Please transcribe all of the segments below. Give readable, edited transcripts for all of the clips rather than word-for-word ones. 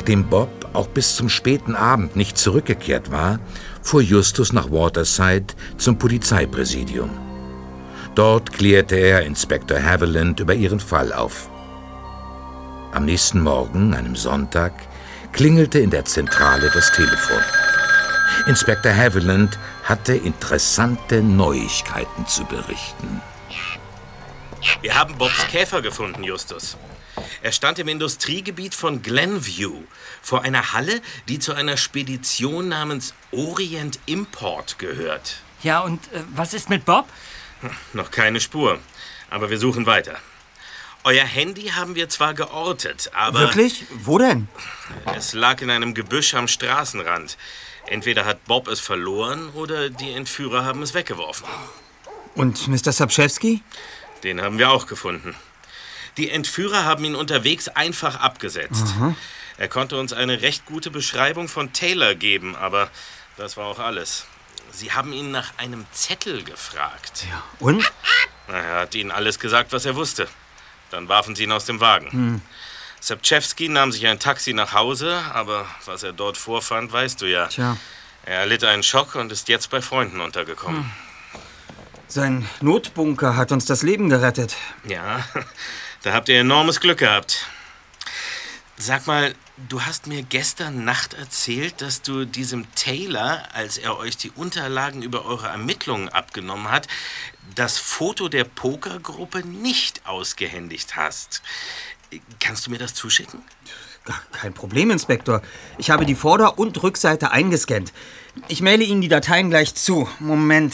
Nachdem Bob auch bis zum späten Abend nicht zurückgekehrt war, fuhr Justus nach Waterside zum Polizeipräsidium. Dort klärte er Inspektor Haviland über ihren Fall auf. Am nächsten Morgen, einem Sonntag, klingelte in der Zentrale das Telefon. Inspektor Haviland hatte interessante Neuigkeiten zu berichten. Wir haben Bobs Käfer gefunden, Justus. Er stand im Industriegebiet von Glenview, vor einer Halle, die zu einer Spedition namens Orient Import gehört. Ja, und was ist mit Bob? Noch keine Spur, aber wir suchen weiter. Euer Handy haben wir zwar geortet, aber... Wirklich? Wo denn? Es lag in einem Gebüsch am Straßenrand. Entweder hat Bob es verloren oder die Entführer haben es weggeworfen. Und Mr. Sapczewski? Den haben wir auch gefunden. Die Entführer haben ihn unterwegs einfach abgesetzt. Aha. Er konnte uns eine recht gute Beschreibung von Taylor geben, aber das war auch alles. Sie haben ihn nach einem Zettel gefragt. Ja, und? Er hat ihnen alles gesagt, was er wusste. Dann warfen sie ihn aus dem Wagen. Sapczewski nahm sich ein Taxi nach Hause, aber was er dort vorfand, weißt du ja. Tja. Er erlitt einen Schock und ist jetzt bei Freunden untergekommen. Sein Notbunker hat uns das Leben gerettet. Ja, da habt ihr enormes Glück gehabt. Sag mal, du hast mir gestern Nacht erzählt, dass du diesem Taylor, als er euch die Unterlagen über eure Ermittlungen abgenommen hat, das Foto der Pokergruppe nicht ausgehändigt hast. Kannst du mir das zuschicken? Kein Problem, Inspektor. Ich habe die Vorder- und Rückseite eingescannt. Ich maile Ihnen die Dateien gleich zu. Moment.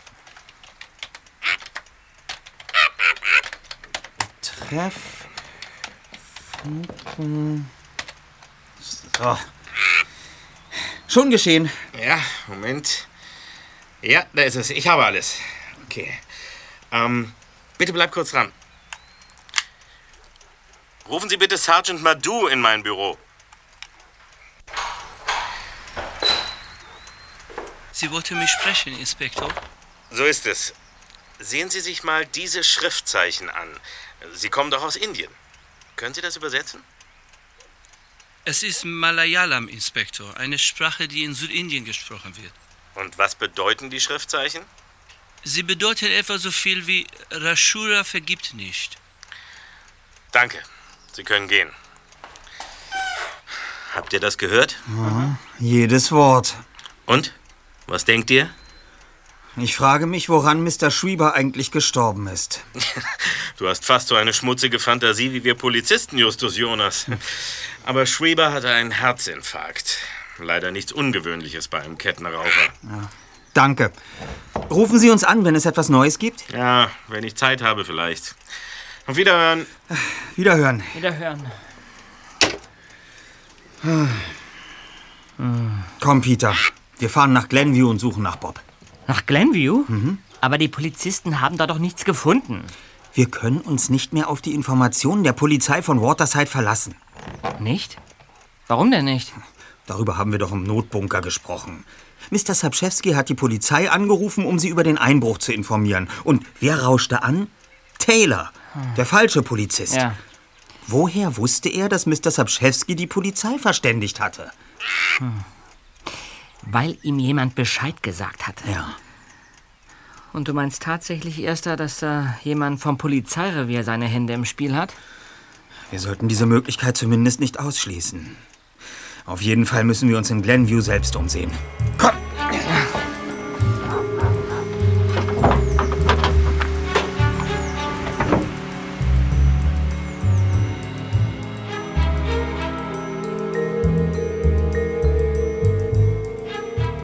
Betreff. So. Schon geschehen. Ja, Moment. Ja, da ist es. Ich habe alles. Okay. Bitte bleib kurz dran. Rufen Sie bitte Sergeant Madou in mein Büro. Sie wollten mich sprechen, Inspektor? So ist es. Sehen Sie sich mal diese Schriftzeichen an. Sie kommen doch aus Indien. Können Sie das übersetzen? Es ist Malayalam, Inspektor, eine Sprache, die in Südindien gesprochen wird. Und was bedeuten die Schriftzeichen? Sie bedeuten etwa so viel wie Rashura vergibt nicht. Danke. Sie können gehen. Habt ihr das gehört? Ja, jedes Wort. Und? Was denkt ihr? Ich frage mich, woran Mr. Schreiber eigentlich gestorben ist. Du hast fast so eine schmutzige Fantasie wie wir Polizisten, Justus Jonas. Aber Schreiber hatte einen Herzinfarkt. Leider nichts Ungewöhnliches bei einem Kettenraucher. Ja. Danke. Rufen Sie uns an, wenn es etwas Neues gibt? Ja, wenn ich Zeit habe vielleicht. Auf Wiederhören. Wiederhören. Wiederhören. Komm, Peter. Wir fahren nach Glenview und suchen nach Bob. Nach Glenview? Mhm. Aber die Polizisten haben da doch nichts gefunden. Wir können uns nicht mehr auf die Informationen der Polizei von Waterside verlassen. Nicht? Warum denn nicht? Darüber haben wir doch im Notbunker gesprochen. Mr. Sapczewski hat die Polizei angerufen, um sie über den Einbruch zu informieren. Und wer rauschte an? Taylor, der falsche Polizist. Ja. Woher wusste er, dass Mr. Sapczewski die Polizei verständigt hatte? Weil ihm jemand Bescheid gesagt hatte. Ja. Und du meinst tatsächlich, Erster, dass da jemand vom Polizeirevier seine Hände im Spiel hat? Wir sollten diese Möglichkeit zumindest nicht ausschließen. Auf jeden Fall müssen wir uns in Glenview selbst umsehen.